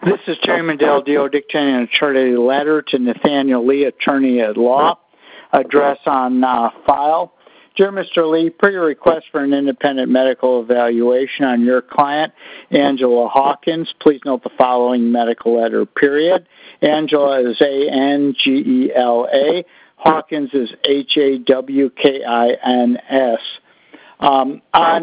This is Chairman Del Dio dictating an attorney letter to Nathaniel Lee, attorney at law. Address on file. Dear Mr. Lee, per your request for an independent medical evaluation on your client, Angela Hawkins, please note the following medical letter, period. Angela is Angela. Hawkins is Hawkins. On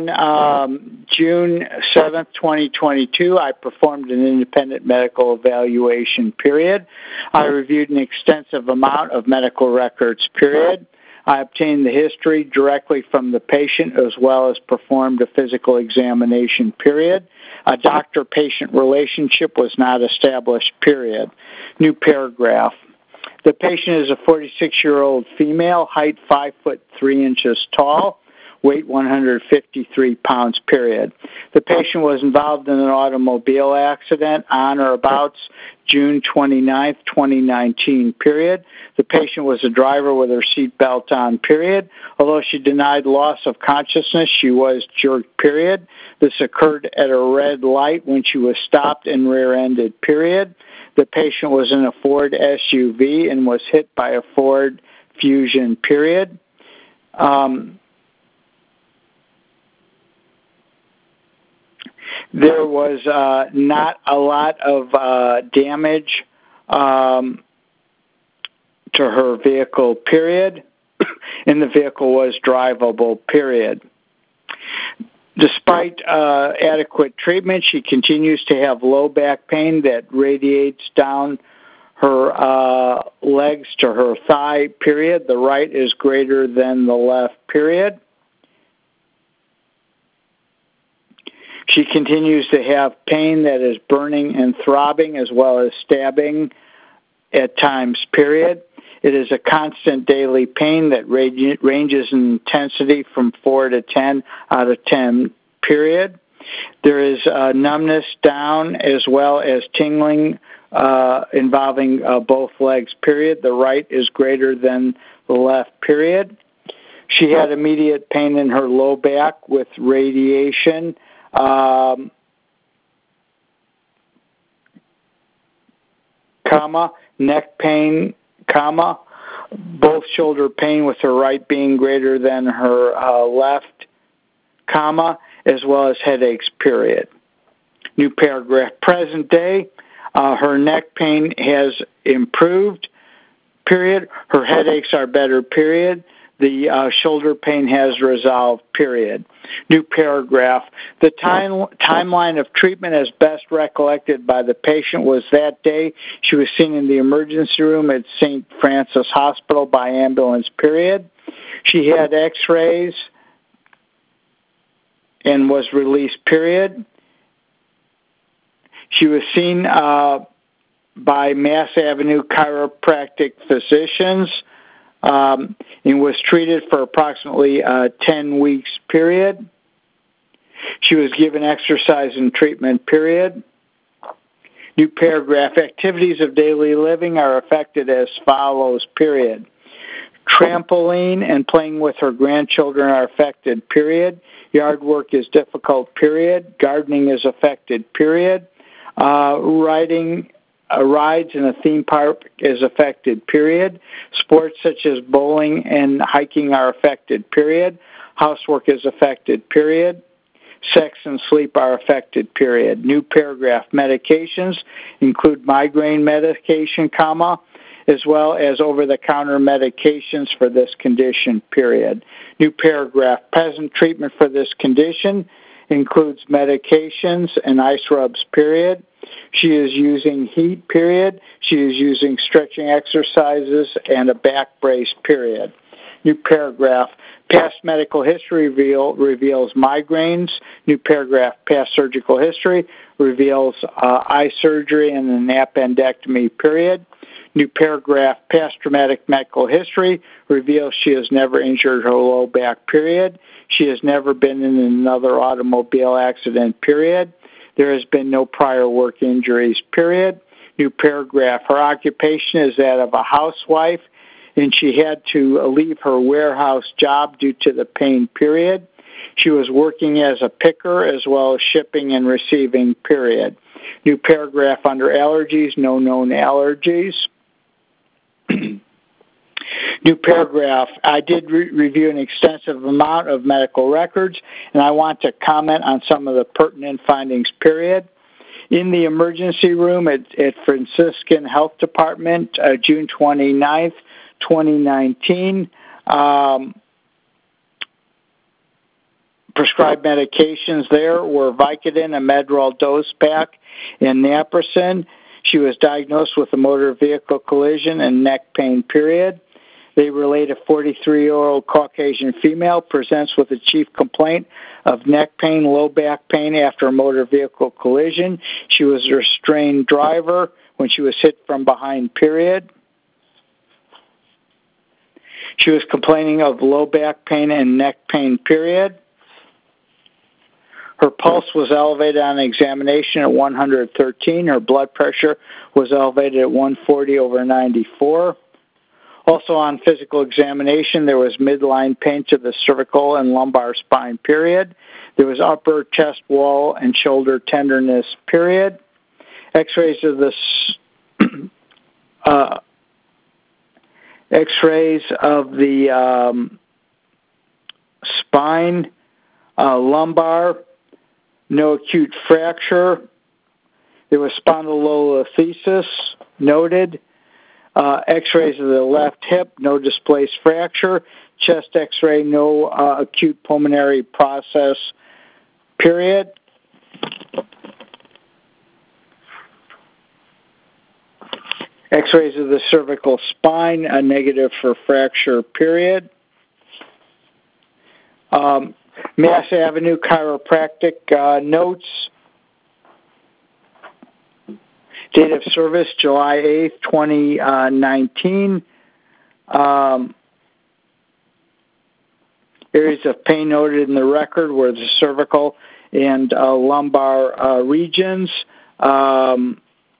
June 7th, 2022, I performed an independent medical evaluation, period. I reviewed an extensive amount of medical records, period. I obtained the history directly from the patient as well as performed a physical examination, period. A doctor-patient relationship was not established, period. New paragraph. The patient is a 46-year-old female, height 5'3" tall, weight 153 pounds, period. The patient was involved in an automobile accident on or about June 29th, 2019, period. The patient was a driver with her seatbelt on, period. Although she denied loss of consciousness, she was jerked, period. This occurred at a red light when she was stopped and rear-ended, period. The patient was in a Ford SUV and was hit by a Ford Fusion, period. There was not a lot of damage to her vehicle, period, and the vehicle was drivable, period. Despite adequate treatment, she continues to have low back pain that radiates down her legs to her thigh, period. The right is greater than the left, period. She continues to have pain that is burning and throbbing as well as stabbing at times, period. It is a constant daily pain that ranges in intensity from 4 to 10 out of 10, period. There is numbness down as well as tingling involving both legs, period. The right is greater than the left, period. She had immediate pain in her low back with radiation, neck pain, both shoulder pain with her right being greater than her left, as well as headaches, period. New paragraph. Present day, her neck pain has improved, period. Her headaches are better, period. The shoulder pain has resolved, period. New paragraph. The timeline of treatment as best recollected by the patient was that day she was seen in the emergency room at St. Francis Hospital by ambulance, period. She had x-rays and was released, period. She was seen by Mass Avenue chiropractic physicians and was treated for approximately 10 weeks, period. She was given exercise and treatment, period. New paragraph. Activities of daily living are affected as follows, period. Trampoline and playing with her grandchildren are affected, period. Yard work is difficult, period. Gardening is affected, period. Riding rides in a theme park is affected, period. Sports such as bowling and hiking are affected, period. Housework is affected, period. Sex and sleep are affected, period. New paragraph. Medications include migraine medication, as well as over-the-counter medications for this condition, period. New paragraph. Present treatment for this condition includes medications and ice rubs, period. She is using heat, period. She is using stretching exercises and a back brace, period. New paragraph. Past medical history reveals migraines. New paragraph. Past surgical history reveals eye surgery and an appendectomy, period. New paragraph. Past traumatic medical history reveals she has never injured her low back, period. She has never been in another automobile accident, period. There has been no prior work injuries, period. New paragraph. Her occupation is that of a housewife, and she had to leave her warehouse job due to the pain, period. She was working as a picker as well as shipping and receiving, period. New paragraph under allergies, no known allergies. New paragraph, I did review an extensive amount of medical records, and I want to comment on some of the pertinent findings, period. In the emergency room at Franciscan Health Department, June 29th, 2019, prescribed medications there were Vicodin, a Medrol dose pack, and naproxen. She was diagnosed with a motor vehicle collision and neck pain, period. They relate a 43-year-old Caucasian female presents with a chief complaint of neck pain, low back pain after a motor vehicle collision. She was a restrained driver when she was hit from behind, period. She was complaining of low back pain and neck pain, period. Her pulse was elevated on examination at 113. Her blood pressure was elevated at 140/94. Also on physical examination, there was midline pain to the cervical and lumbar spine, period. There was upper chest wall and shoulder tenderness, period. X-rays of the spine, lumbar, no acute fracture. There was spondylolisthesis noted. X-rays of the left hip, no displaced fracture. Chest X-ray, no acute pulmonary process, period. X-rays of the cervical spine, a negative for fracture, period. Mass Avenue Chiropractic notes. Date of service, July 8th, 2019. Areas of pain noted in the record were the cervical and lumbar regions. The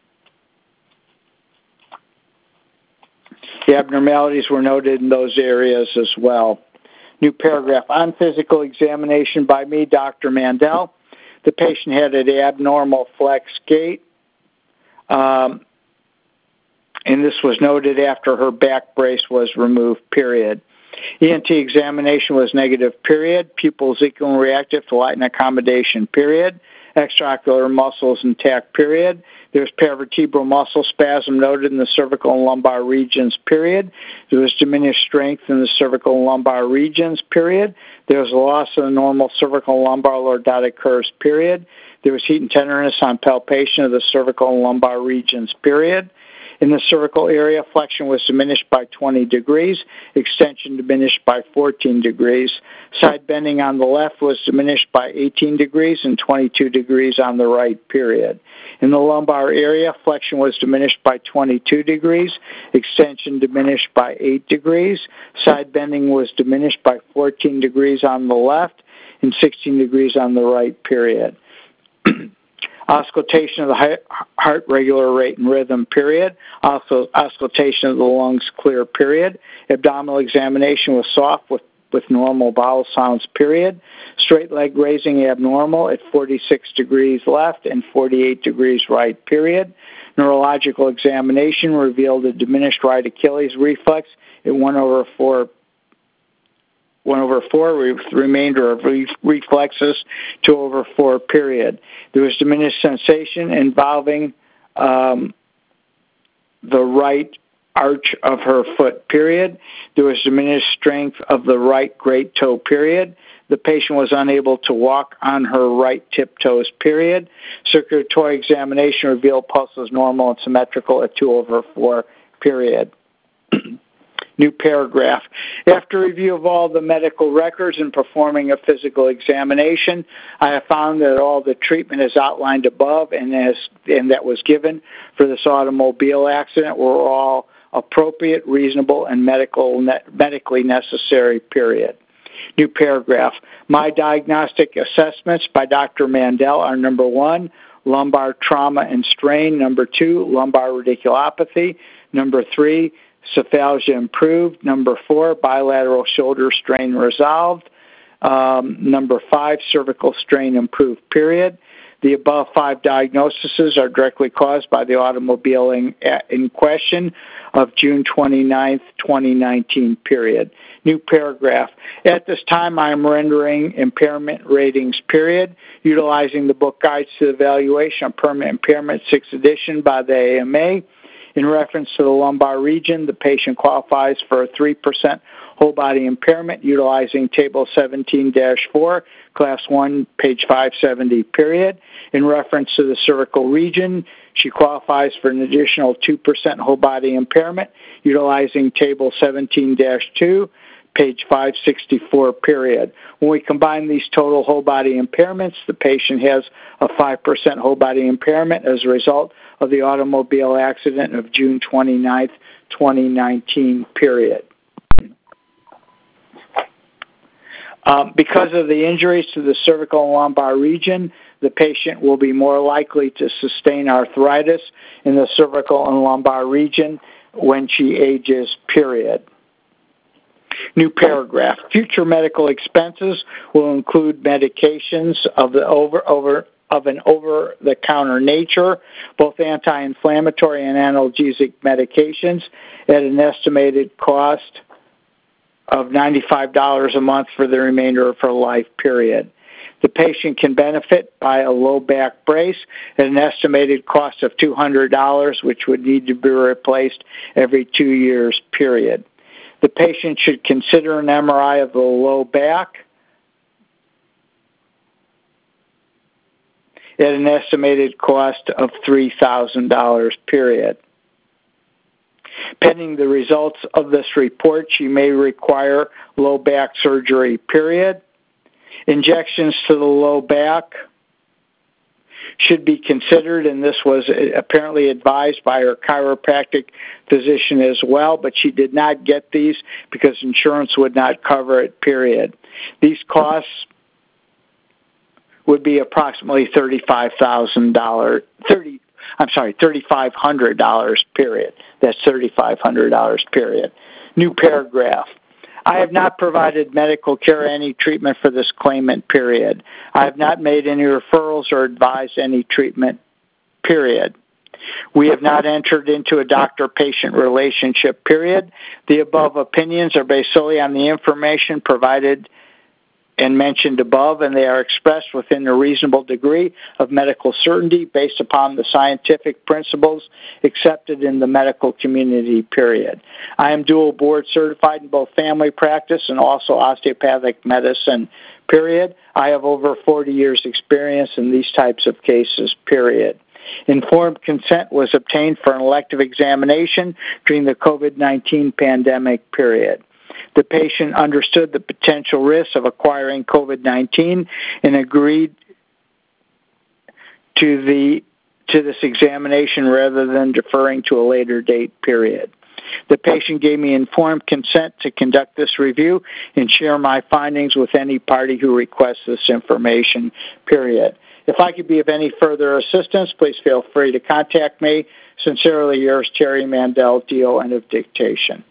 abnormalities were noted in those areas as well. New paragraph. On physical examination by me, Dr. Mandel, the patient had an abnormal flex gait. And this was noted after her back brace was removed, period. ENT examination was negative, period. Pupils equal and reactive to light and accommodation, period. Extraocular muscles intact, period. There's paravertebral muscle spasm noted in the cervical and lumbar regions, period. There was diminished strength in the cervical and lumbar regions, period. There was a loss of the normal cervical and lumbar lordotic curves, period. There was heat and tenderness on palpation of the cervical and lumbar regions, period. In the cervical area, flexion was diminished by 20 degrees, extension diminished by 14 degrees. Side bending on the left was diminished by 18 degrees and 22 degrees on the right, period. In the lumbar area, flexion was diminished by 22 degrees, extension diminished by 8 degrees. Side bending was diminished by 14 degrees on the left and 16 degrees on the right, period. Auscultation of the heart regular rate and rhythm, period. Also, auscultation of the lungs clear, period. Abdominal examination was soft with normal bowel sounds, period. Straight leg raising abnormal at 46 degrees left and 48 degrees right, period. Neurological examination revealed a diminished right Achilles reflex at 1/4 with the remainder of reflexes 2/4, period. There was diminished sensation involving the right arch of her foot, period. There was diminished strength of the right great toe, period. The patient was unable to walk on her right tiptoes, period. Circulatory examination revealed pulse was normal and symmetrical at 2/4, period. New paragraph. After review of all the medical records and performing a physical examination, I have found that all the treatment as outlined above and that was given for this automobile accident were all appropriate, reasonable, and medically necessary, period. New paragraph. My diagnostic assessments by Dr. Mandel are: number 1, lumbar trauma and strain; number 2, lumbar radiculopathy; number 3, cephalgia improved; number 4, bilateral shoulder strain resolved; Number 5, cervical strain improved, period. The above 5 diagnoses are directly caused by the automobile in question of June 29th, 2019, period. New paragraph. At this time, I am rendering impairment ratings, period, utilizing the book Guides to the Evaluation of Permanent Impairment, 6th edition by the AMA. In reference to the lumbar region, the patient qualifies for a 3% whole body impairment utilizing Table 17-4, Class 1, page 570, period. In reference to the cervical region, she qualifies for an additional 2% whole body impairment utilizing Table 17-2, page 564, period. When we combine these total whole body impairments, the patient has a 5% whole body impairment as a result of the automobile accident of June 29th, 2019, period. Because of the injuries to the cervical and lumbar region, the patient will be more likely to sustain arthritis in the cervical and lumbar region when she ages, period. New paragraph. Future medical expenses will include medications of an over-the-counter nature, both anti-inflammatory and analgesic medications, at an estimated cost of $95 a month for the remainder of her life, period. The patient can benefit by a low back brace at an estimated cost of $200, which would need to be replaced every 2 years, period. The patient should consider an MRI of the low back at an estimated cost of $3,000, period. Pending the results of this report, she may require low back surgery, period. Injections to the low back should be considered, and this was apparently advised by her chiropractic physician as well, but she did not get these because insurance would not cover it, period. These costs would be approximately $3,500, period. That's $3,500, period. New paragraph. I have not provided medical care or any treatment for this claimant, period. I have not made any referrals or advised any treatment, period. We have not entered into a doctor-patient relationship, period. The above opinions are based solely on the information provided and mentioned above, and they are expressed within a reasonable degree of medical certainty based upon the scientific principles accepted in the medical community, period. I am dual board certified in both family practice and also osteopathic medicine, period. I have over 40 years experience in these types of cases, period. Informed consent was obtained for an elective examination during the COVID-19 pandemic, period. The patient understood the potential risks of acquiring COVID-19 and agreed to this examination rather than deferring to a later date, period. The patient gave me informed consent to conduct this review and share my findings with any party who requests this information, period. If I could be of any further assistance, please feel free to contact me. Sincerely yours, Terry Mandel, DO, end of dictation.